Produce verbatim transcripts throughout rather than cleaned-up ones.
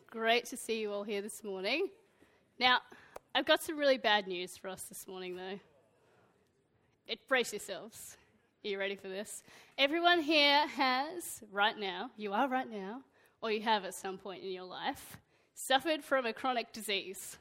Great to see you all here this morning. Now, I've got some really bad news for us this morning, though. It, brace yourselves. Are you ready for this? Everyone here has, right now, you are right now, or you have at some point in your life, suffered from a chronic disease.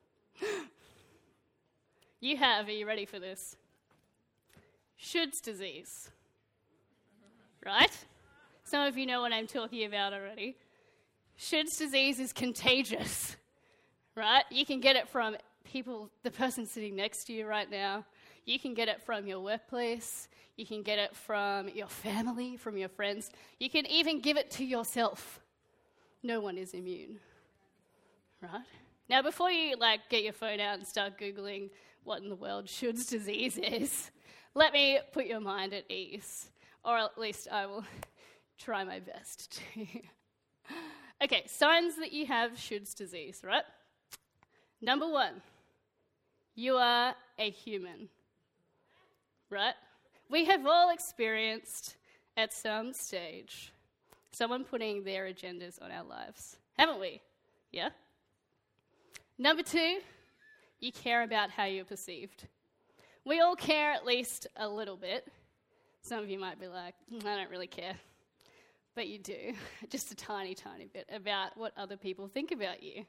You have, are you ready for this? Shoulds disease. Right? Some of you know what I'm talking about already. Shoulds disease is contagious, right? You can get it from people, the person sitting next to you right now. You can get it from your workplace. You can get it from your family, from your friends. You can even give it to yourself. No one is immune, right? Now, before you like get your phone out and start Googling what in the world Shoulds disease is, let me put your mind at ease, or at least I will try my best to. Okay, signs that you have Shoulds disease, right? Number one, you are a human, right? We have all experienced at some stage someone putting their agendas on our lives, haven't we? Yeah? Number two, you care about how you're perceived. We all care at least a little bit. Some of you might be like, I don't really care. But you do, just a tiny, tiny bit, about what other people think about you.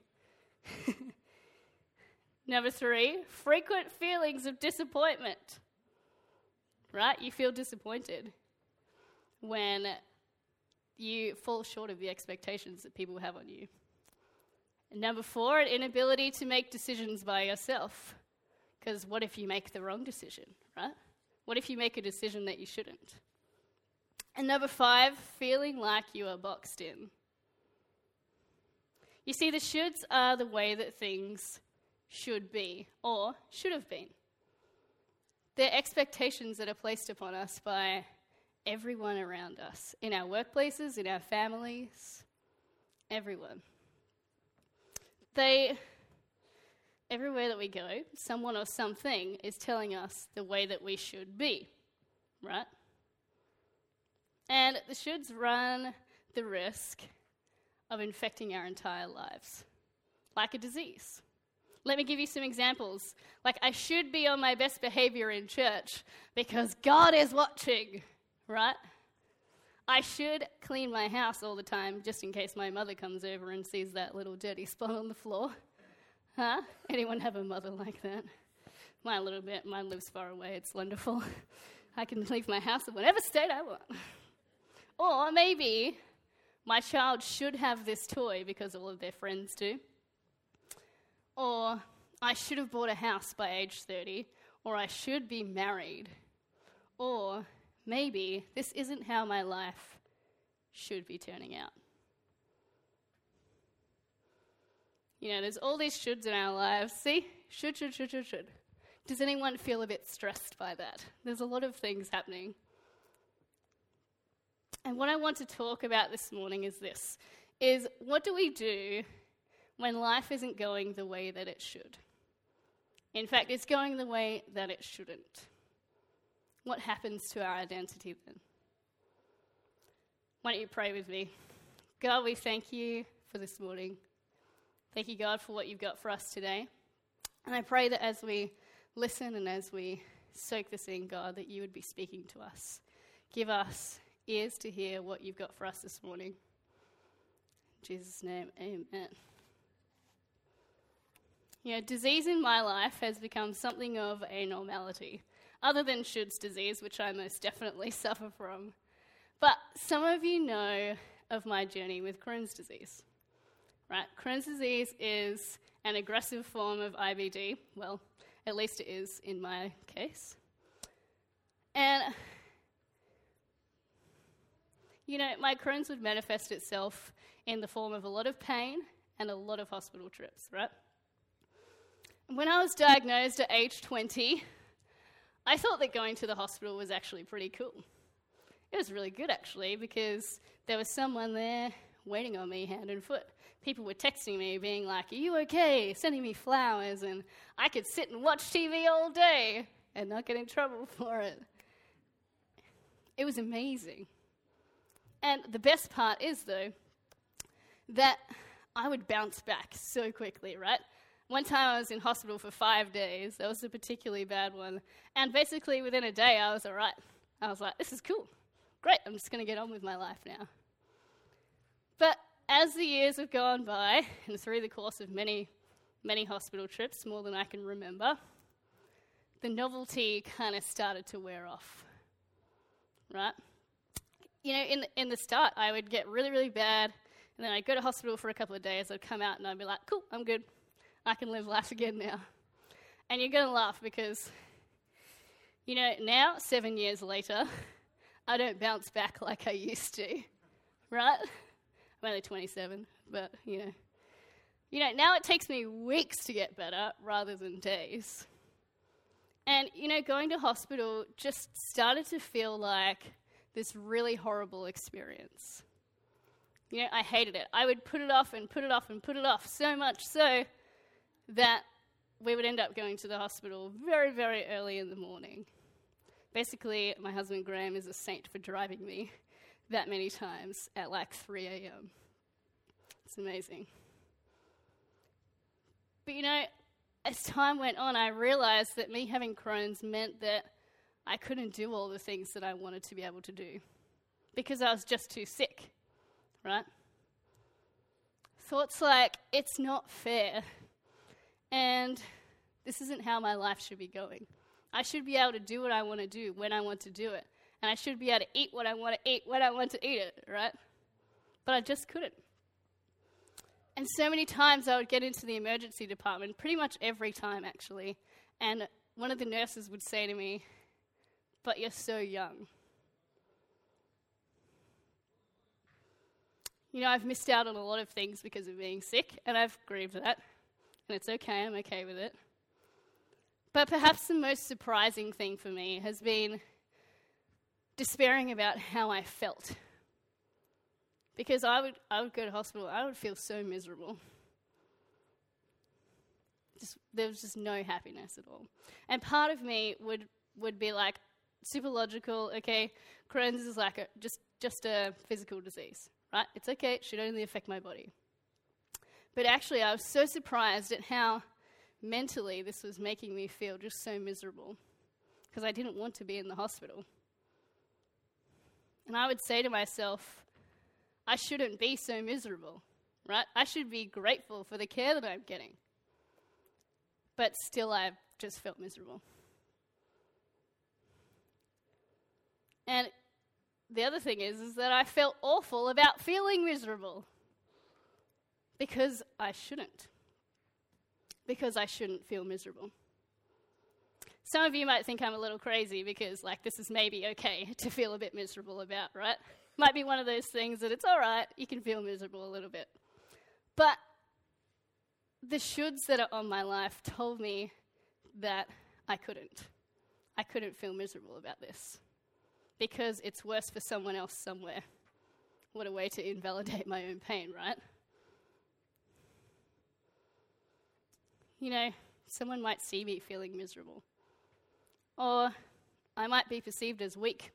Number three, frequent feelings of disappointment. Right? You feel disappointed when you fall short of the expectations that people have on you. And number four, an inability to make decisions by yourself. Because what if you make the wrong decision, right? What if you make a decision that you shouldn't? And number five, feeling like you are boxed in. You see, the shoulds are the way that things should be, or should have been. They're expectations that are placed upon us by everyone around us, in our workplaces, in our families, everyone. They, everywhere that we go, someone or something is telling us the way that we should be, right? And the shoulds run the risk of infecting our entire lives, like a disease. Let me give you some examples. Like, I should be on my best behavior in church because God is watching, right? I should clean my house all the time just in case my mother comes over and sees that little dirty spot on the floor. Huh? Anyone have a mother like that? Mine a little bit. Mine lives far away. It's wonderful. I can leave my house in whatever state I want. Or maybe my child should have this toy because all of their friends do. Or I should have bought a house by age thirty. Or I should be married. Or maybe this isn't how my life should be turning out. You know, there's all these shoulds in our lives. See? Should, should, should, should, should. Does anyone feel a bit stressed by that? There's a lot of things happening. And what I want to talk about this morning is this, is what do we do when life isn't going the way that it should? In fact, it's going the way that it shouldn't. What happens to our identity then? Why don't you pray with me? God, we thank you for this morning. Thank you, God, for what you've got for us today. And I pray that as we listen and as we soak this in, God, that you would be speaking to us. Give us ears to hear what you've got for us this morning. In Jesus' name, amen. You know, disease in my life has become something of a normality, other than Shoulds disease, which I most definitely suffer from. But some of you know of my journey with Crohn's disease, right? Crohn's disease is an aggressive form of I B D. Well, at least it is in my case. And you know, my Crohn's would manifest itself in the form of a lot of pain and a lot of hospital trips, right? When I was diagnosed at age twenty, I thought that going to the hospital was actually pretty cool. It was really good, actually, because there was someone there waiting on me hand and foot. People were texting me, being like, are you okay? Sending me flowers, and I could sit and watch T V all day and not get in trouble for it. It was amazing. And the best part is, though, that I would bounce back so quickly, right? One time I was in hospital for five days. That was a particularly bad one. And basically within a day, I was all right. I was like, this is cool. Great, I'm just going to get on with my life now. But as the years have gone by, and through the course of many, many hospital trips, more than I can remember, the novelty kind of started to wear off, right? You know, in the, in the start, I would get really, really bad, and then I'd go to hospital for a couple of days, I'd come out and I'd be like, cool, I'm good. I can live life again now. And you're going to laugh because, you know, now, seven years later, I don't bounce back like I used to, right? I'm only twenty-seven, but, you know. You know, now it takes me weeks to get better rather than days. And, you know, going to hospital just started to feel like this really horrible experience. You know, I hated it. I would put it off and put it off and put it off so much so that we would end up going to the hospital very, very early in the morning. Basically, my husband Graham is a saint for driving me that many times at like three a.m. It's amazing. But you know, as time went on, I realized that me having Crohn's meant that I couldn't do all the things that I wanted to be able to do because I was just too sick, right? Thoughts like, it's not fair, and this isn't how my life should be going. I should be able to do what I want to do when I want to do it, and I should be able to eat what I want to eat when I want to eat it, right? But I just couldn't. And so many times I would get into the emergency department, pretty much every time actually, and one of the nurses would say to me, but you're so young. You know, I've missed out on a lot of things because of being sick, and I've grieved that, and it's okay, I'm okay with it. But perhaps the most surprising thing for me has been despairing about how I felt. Because I would I would go to hospital, I would feel so miserable. Just, there was just no happiness at all. And part of me would, would be like, super logical, okay, Crohn's is like a, just, just a physical disease, right? It's okay, it should only affect my body. But actually, I was so surprised at how mentally this was making me feel just so miserable because I didn't want to be in the hospital. And I would say to myself, I shouldn't be so miserable, right? I should be grateful for the care that I'm getting. But still, I just felt miserable. And the other thing is, is that I felt awful about feeling miserable because I shouldn't. Because I shouldn't feel miserable. Some of you might think I'm a little crazy because, like, this is maybe okay to feel a bit miserable about, right? Might be one of those things that it's all right, you can feel miserable a little bit. But the shoulds that are on my life told me that I couldn't. I couldn't feel miserable about this because it's worse for someone else somewhere. What a way to invalidate my own pain, right? You know, someone might see me feeling miserable. Or I might be perceived as weak.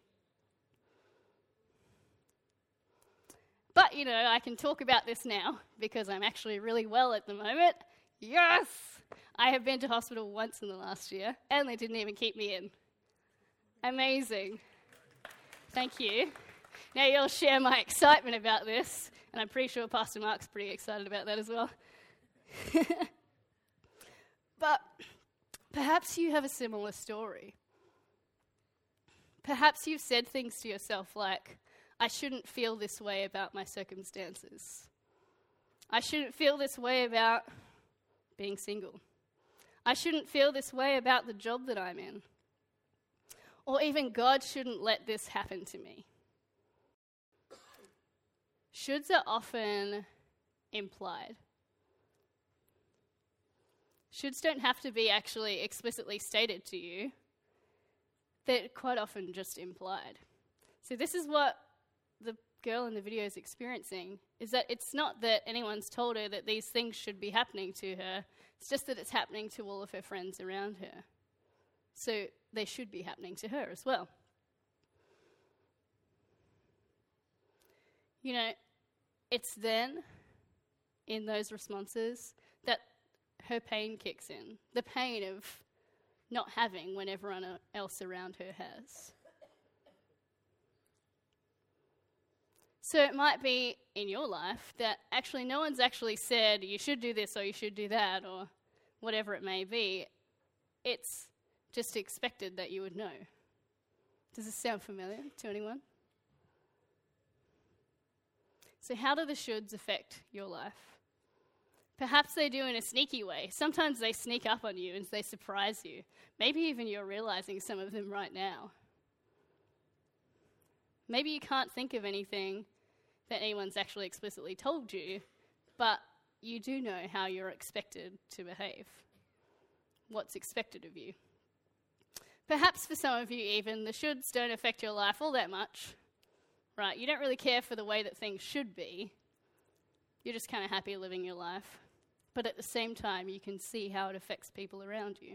But, you know, I can talk about this now because I'm actually really well at the moment. Yes! I have been to hospital once in the last year and they didn't even keep me in. Amazing. Thank you. Now you'll share my excitement about this, and I'm pretty sure Pastor Mark's pretty excited about that as well. But perhaps you have a similar story. Perhaps you've said things to yourself like, I shouldn't feel this way about my circumstances. I shouldn't feel this way about being single. I shouldn't feel this way about the job that I'm in. Or even God shouldn't let this happen to me. Shoulds are often implied. Shoulds don't have to be actually explicitly stated to you. They're quite often just implied. So this is what the girl in the video is experiencing, is that it's not that anyone's told her that these things should be happening to her. It's just that it's happening to all of her friends around her. So they should be happening to her as well. You know, it's then in those responses that her pain kicks in. The pain of not having when everyone else around her has. So it might be in your life that actually no one's actually said you should do this or you should do that or whatever it may be. It's just expected that you would know. Does this sound familiar to anyone? So how do the shoulds affect your life? Perhaps they do in a sneaky way. Sometimes they sneak up on you and they surprise you. Maybe even you're realizing some of them right now. Maybe you can't think of anything that anyone's actually explicitly told you, but you do know how you're expected to behave. What's expected of you. Perhaps for some of you even, the shoulds don't affect your life all that much, right? You don't really care for the way that things should be. You're just kind of happy living your life. But at the same time, you can see how it affects people around you.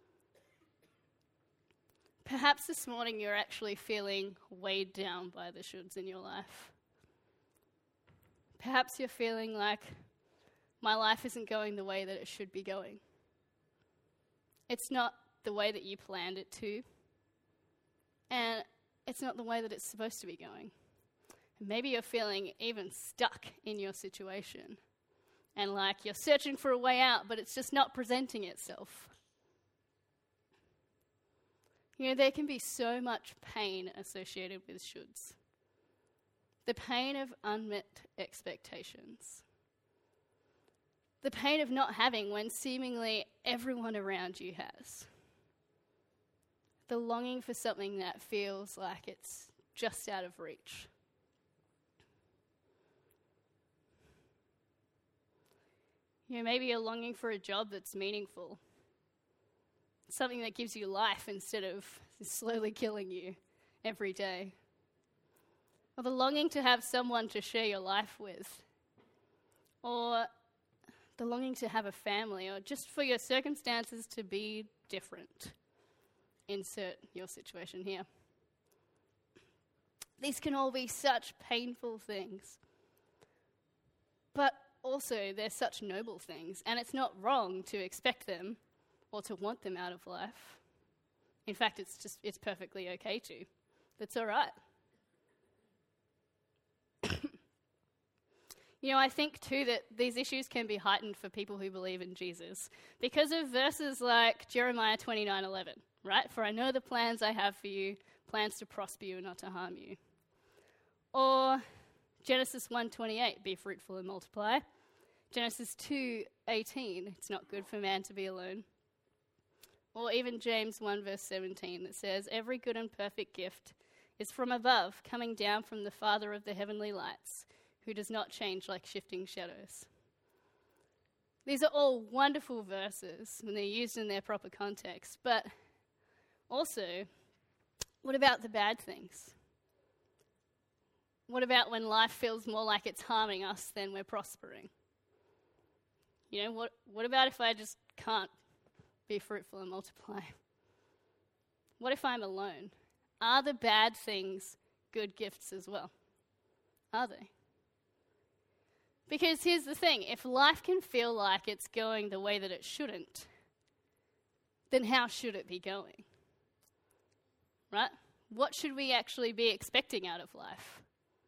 Perhaps this morning you're actually feeling weighed down by the shoulds in your life. Perhaps you're feeling like, my life isn't going the way that it should be going. It's not the way that you planned it to, and it's not the way that it's supposed to be going. Maybe you're feeling even stuck in your situation, and like you're searching for a way out, but it's just not presenting itself. You know, there can be so much pain associated with shoulds. The pain of unmet expectations. The pain of not having when seemingly everyone around you has. The longing for something that feels like it's just out of reach. You know, maybe you're longing for a job that's meaningful. Something that gives you life instead of slowly killing you every day. Or the longing to have someone to share your life with. Or the longing to have a family, or just for your circumstances to be different. Insert your situation here. These can all be such painful things. But also, they're such noble things, and it's not wrong to expect them or to want them out of life. In fact, it's just it's perfectly okay to. That's all right. You know, I think too that these issues can be heightened for people who believe in Jesus because of verses like Jeremiah twenty-nine eleven, right? For I know the plans I have for you, plans to prosper you and not to harm you. Or Genesis one twenty-eight, be fruitful and multiply. Genesis two eighteen, it's not good for man to be alone. Or even James one verse seventeen that says, every good and perfect gift is from above, coming down from the Father of the heavenly lights, who does not change like shifting shadows. These are all wonderful verses when they're used in their proper context, but also, what about the bad things? What about when life feels more like it's harming us than we're prospering? You know, what, what about if I just can't be fruitful and multiply? What if I'm alone? Are the bad things good gifts as well? Are they? Because here's the thing, if life can feel like it's going the way that it shouldn't, then how should it be going? Right? What should we actually be expecting out of life?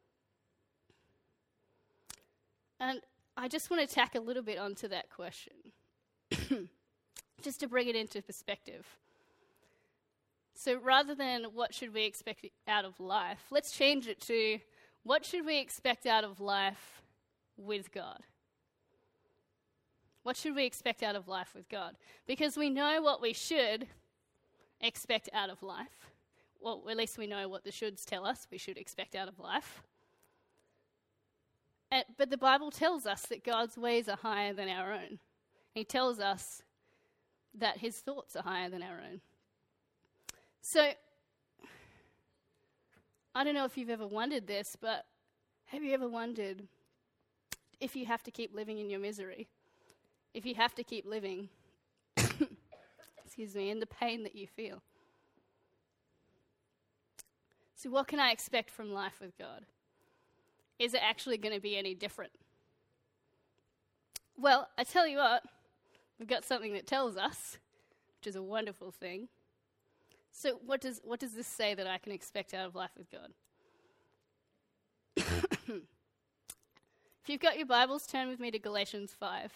And I just want to tack a little bit onto that question, just to bring it into perspective. So rather than what should we expect out of life, let's change it to what should we expect out of life with God? What should we expect out of life with God? Because we know what we should expect out of life. Well, at least we know what the shoulds tell us we should expect out of life. Uh, but the Bible tells us that God's ways are higher than our own. He tells us that his thoughts are higher than our own. So, I don't know if you've ever wondered this, but have you ever wondered if you have to keep living in your misery? If you have to keep living, excuse me, in the pain that you feel? So what can I expect from life with God? Is it actually going to be any different? Well, I tell you what, we've got something that tells us, which is a wonderful thing. So what does what does this say that I can expect out of life with God? If you've got your Bibles, turn with me to Galatians five.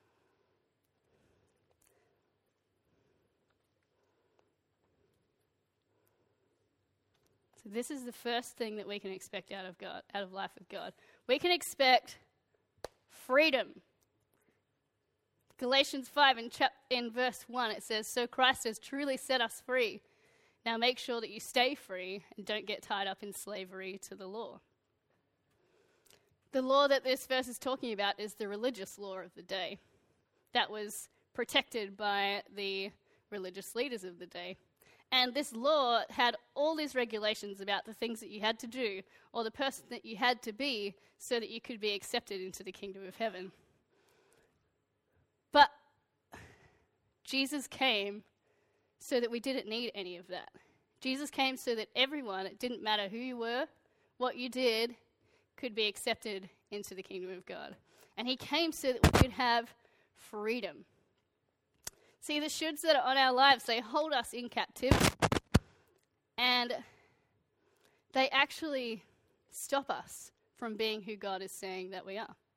So this is the first thing that we can expect out of God, out of life with God. We can expect freedom. Galatians five in, chap- in verse one, it says, "So Christ has truly set us free. Now make sure that you stay free and don't get tied up in slavery to the law." The law that this verse is talking about is the religious law of the day. That was protected by the religious leaders of the day. And this law had all these regulations about the things that you had to do or the person that you had to be so that you could be accepted into the kingdom of heaven. But Jesus came so that we didn't need any of that. Jesus came so that everyone, it didn't matter who you were, what you did, could be accepted into the kingdom of God. And he came so that we could have freedom. See, the shoulds that are on our lives, they hold us in captivity. And they actually stop us from being who God is saying that we are.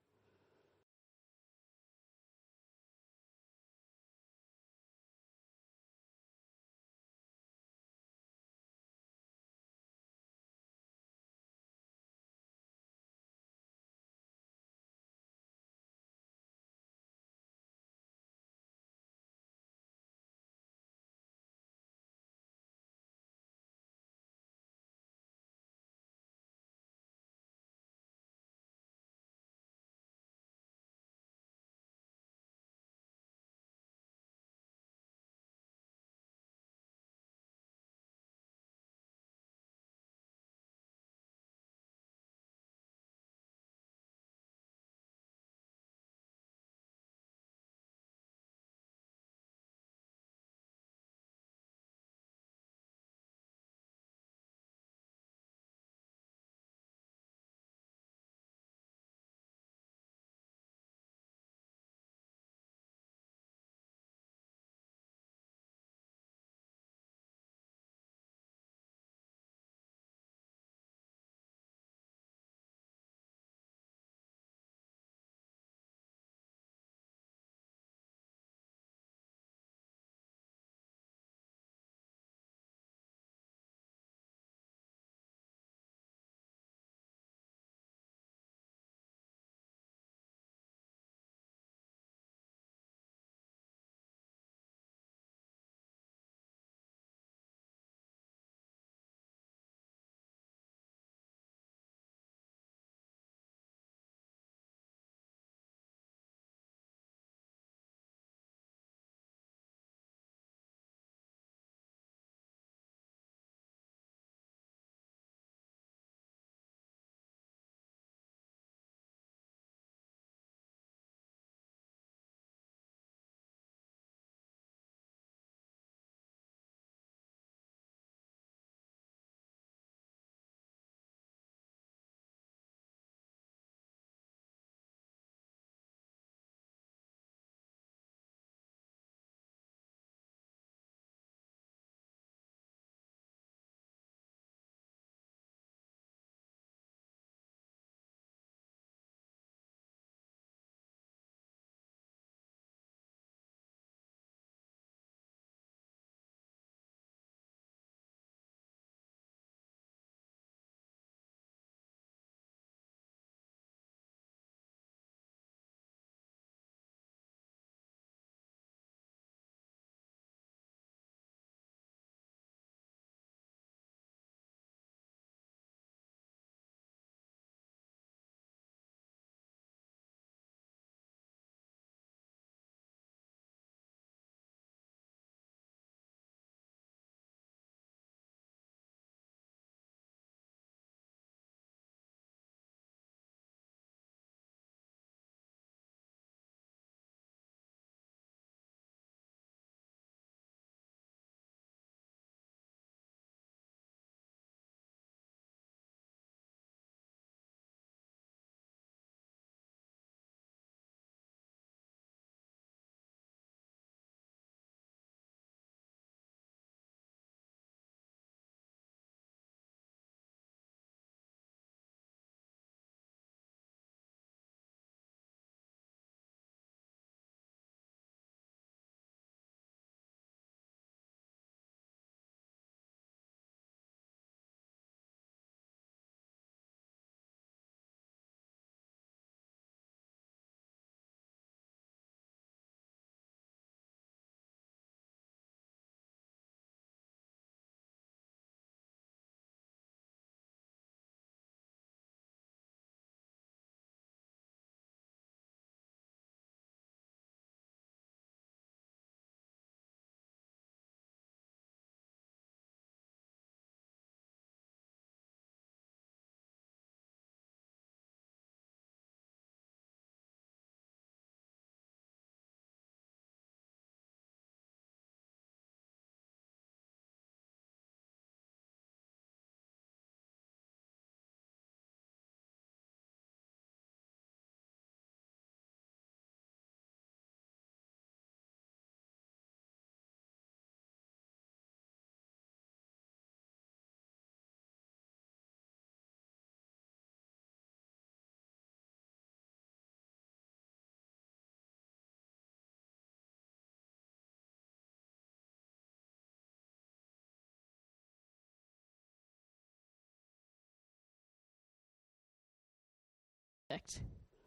expect.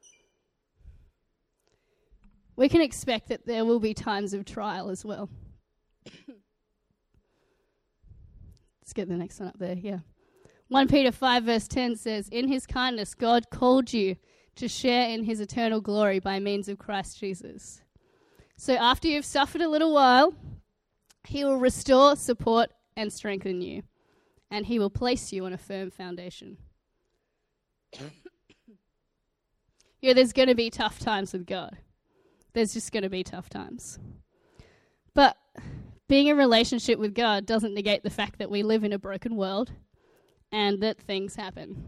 We can expect that there will be times of trial as well. Let's get the next one up there, yeah. First Peter five verse ten says, "In his kindness God called you to share in his eternal glory by means of Christ Jesus." So after you've suffered a little while, he will restore, support, and strengthen you. And he will place you on a firm foundation. Yeah, there's going to be tough times with God. There's just going to be tough times. But being in relationship with God doesn't negate the fact that we live in a broken world and that things happen.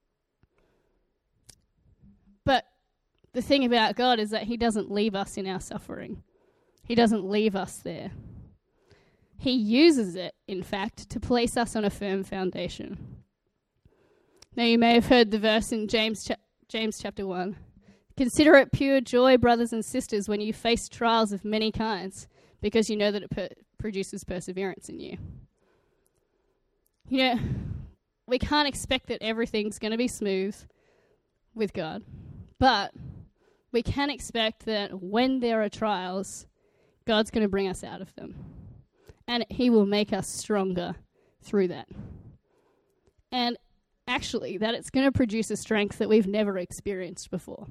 But the thing about God is that he doesn't leave us in our suffering. He doesn't leave us there. He uses it, in fact, to place us on a firm foundation. Now you may have heard the verse in James, cha- James chapter one. "Consider it pure joy, brothers and sisters, when you face trials of many kinds, because you know that it per- produces perseverance in you." You know, we can't expect that everything's going to be smooth with God, but we can expect that when there are trials, God's going to bring us out of them. And he will make us stronger through that. And actually, that it's going to produce a strength that we've never experienced before.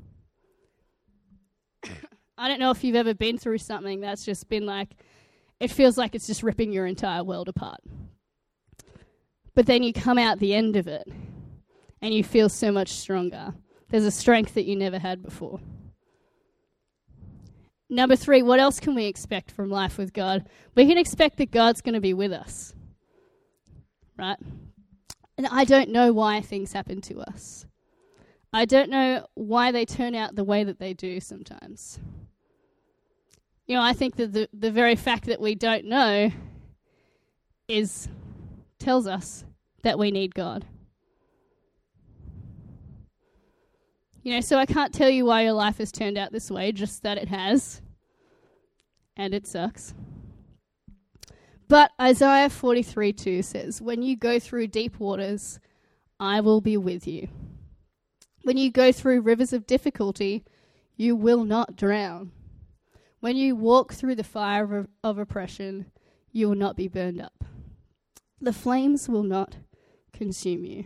I don't know if you've ever been through something that's just been like, it feels like it's just ripping your entire world apart. But then you come out the end of it, and you feel so much stronger. There's a strength that you never had before. Number three, what else can we expect from life with God? We can expect that God's going to be with us, right? And I don't know why things happen to us. I don't know why they turn out the way that they do sometimes. You know, I think that the, the very fact that we don't know is tells us that we need God. You know, so I can't tell you why your life has turned out this way, just that it has. And it sucks. But Isaiah forty-three two says, "When you go through deep waters, I will be with you. When you go through rivers of difficulty, you will not drown. When you walk through the fire of, of oppression, you will not be burned up. The flames will not consume you."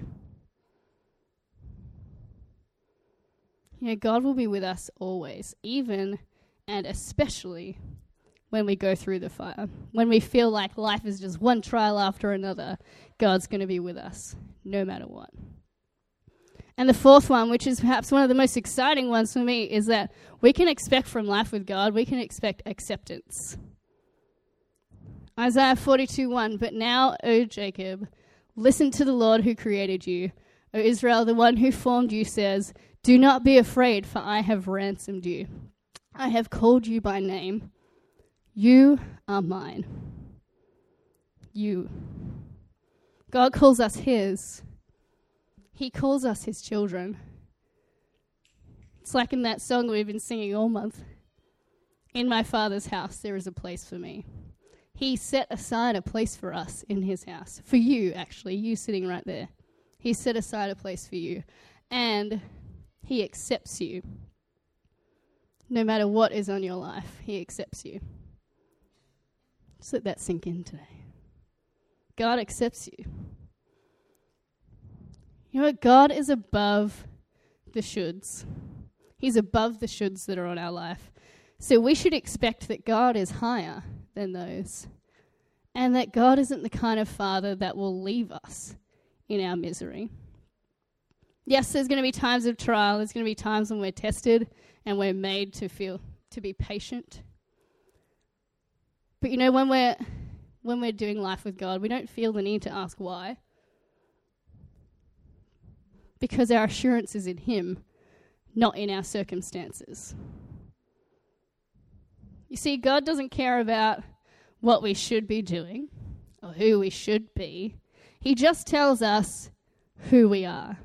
You know, God will be with us always, even and especially when we go through the fire. When we feel like life is just one trial after another, God's going to be with us, no matter what. And the fourth one, which is perhaps one of the most exciting ones for me, is that we can expect from life with God, we can expect acceptance. Isaiah forty-two one, "But now, O Jacob, listen to the Lord who created you. O Israel, the one who formed you says, do not be afraid, for I have ransomed you. I have called you by name. You are mine." You. God calls us his. He calls us his children. It's like in that song we've been singing all month. "In my Father's house there is a place for me." He set aside a place for us in his house. For you, actually. You sitting right there. He set aside a place for you. And he accepts you. No matter what is on your life, he accepts you. Just let that sink in today. God accepts you. You know what? God is above the shoulds. He's above the shoulds that are on our life. So we should expect that God is higher than those. And that God isn't the kind of father that will leave us in our misery. Yes, there's going to be times of trial. There's going to be times when we're tested and we're made to feel, to be patient. But you know, when we're, when we're doing life with God, we don't feel the need to ask why. Because our assurance is in him, not in our circumstances. You see, God doesn't care about what we should be doing or who we should be. He just tells us who we are.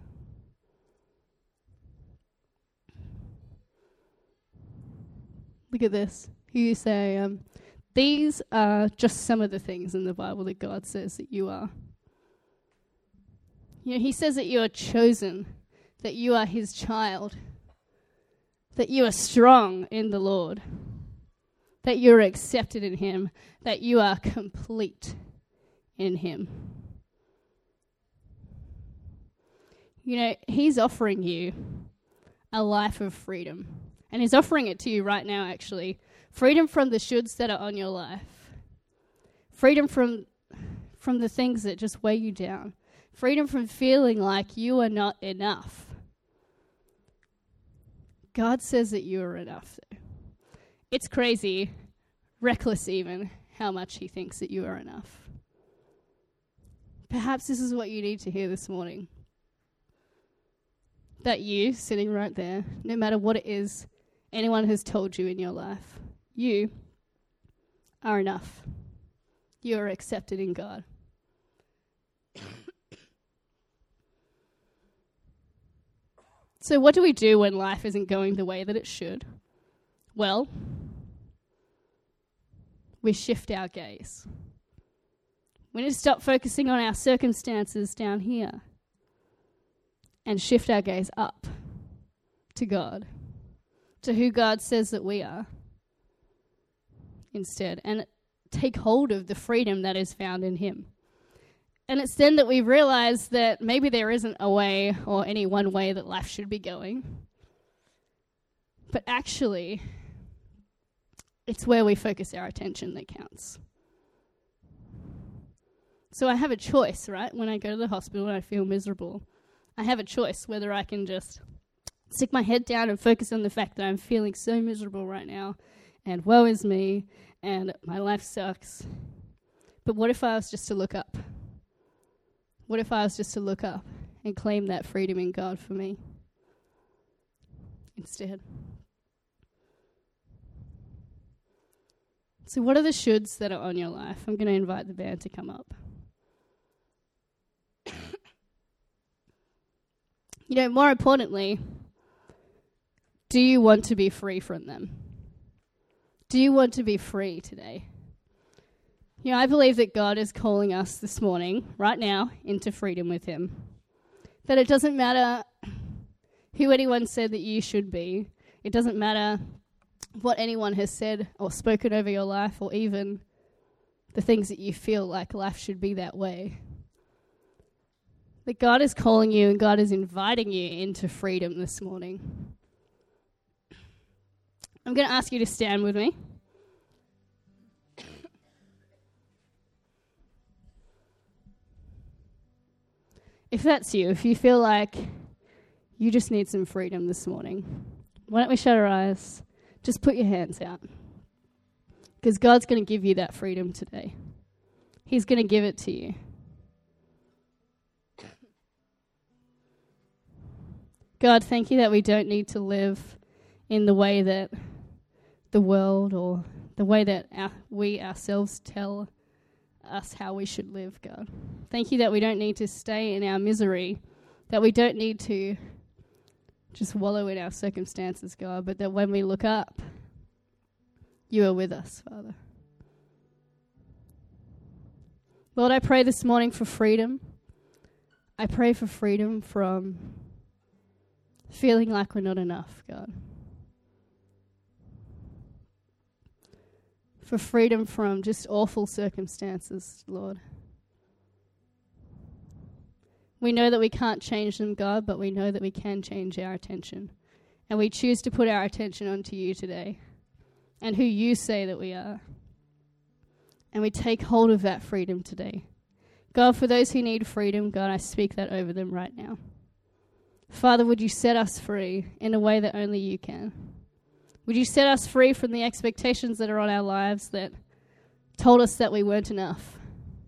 Look at this. You say, um, these are just some of the things in the Bible that God says that you are. You know, he says that you are chosen that you are his child, that you are strong in the Lord, that you are accepted in him, that you are complete in him. You know, he's offering you a life of freedom. And he's offering it to you right now, actually. Freedom from the shoulds that are on your life. Freedom from, from the things that just weigh you down. Freedom from feeling like you are not enough. God says that you are enough. It's crazy, reckless even, how much he thinks that you are enough. Perhaps this is what you need to hear this morning. That you, sitting right there, no matter what it is anyone has told you in your life, you are enough. You are accepted in God. So what do we do when life isn't going the way that it should? Well, we shift our gaze. We need to stop focusing on our circumstances down here and shift our gaze up to God, to who God says that we are instead, and take hold of the freedom that is found in him. And it's then that we realize that maybe there isn't a way or any one way that life should be going, but actually it's where we focus our attention that counts. So I have a choice, right? When I go to the hospital and I feel miserable, I have a choice whether I can just stick my head down and focus on the fact that I'm feeling so miserable right now, and woe is me, and my life sucks. But what if I was just to look up? What if I was just to look up and claim that freedom in God for me instead? So what are the shoulds that are on your life? I'm going to invite the band to come up. You know, more importantly, do you want to be free from them? Do you want to be free today? You know, I believe that God is calling us this morning, right now, into freedom with him. That it doesn't matter who anyone said that you should be. It doesn't matter what anyone has said or spoken over your life, or even the things that you feel like life should be that way. That God is calling you and God is inviting you into freedom this morning. I'm going to ask you to stand with me. If that's you, if you feel like you just need some freedom this morning, why don't we shut our eyes? Just put your hands out. Because God's going to give you that freedom today. He's going to give it to you. God, thank you that we don't need to live in the way that the world or the way that our, we ourselves tell us how we should live, God. Thank you that we don't need to stay in our misery, that we don't need to just wallow in our circumstances, God, but that when we look up, you are with us, Father. Lord, I pray this morning for freedom. I pray for freedom from feeling like we're not enough, God. For freedom from just awful circumstances, Lord. We know that we can't change them, God, but we know that we can change our attention. And we choose to put our attention onto you today and who you say that we are. And we take hold of that freedom today. God, for those who need freedom, God, I speak that over them right now. Father, would you set us free in a way that only you can? Would you set us free from the expectations that are on our lives that told us that we weren't enough?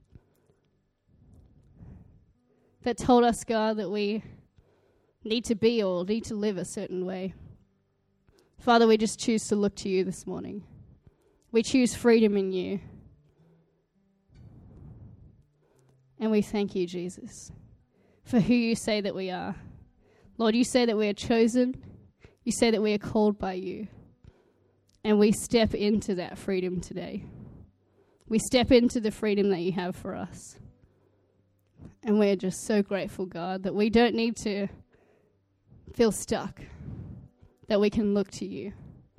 That told us, God, that we need to be or need to live a certain way. Father, we just choose to look to you this morning. We choose freedom in you. And we thank you, Jesus, for who you say that we are. Lord, you say that we are chosen. You say that we are called by you. And we step into that freedom today. We step into the freedom that you have for us. And we're just so grateful, God, that we don't need to feel stuck, that we can look to you.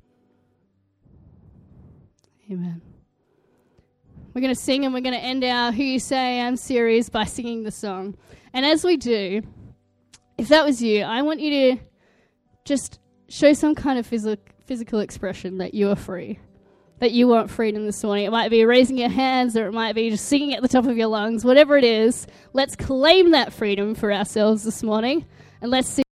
Amen. We're going to sing and we're going to end our Who You Say I Am series by singing the song. And as we do, if that was you, I want you to just show some kind of phys- physical expression that you are free, that you want freedom this morning. It might be raising your hands, or it might be just singing at the top of your lungs. Whatever it is, let's claim that freedom for ourselves this morning, and let's sing.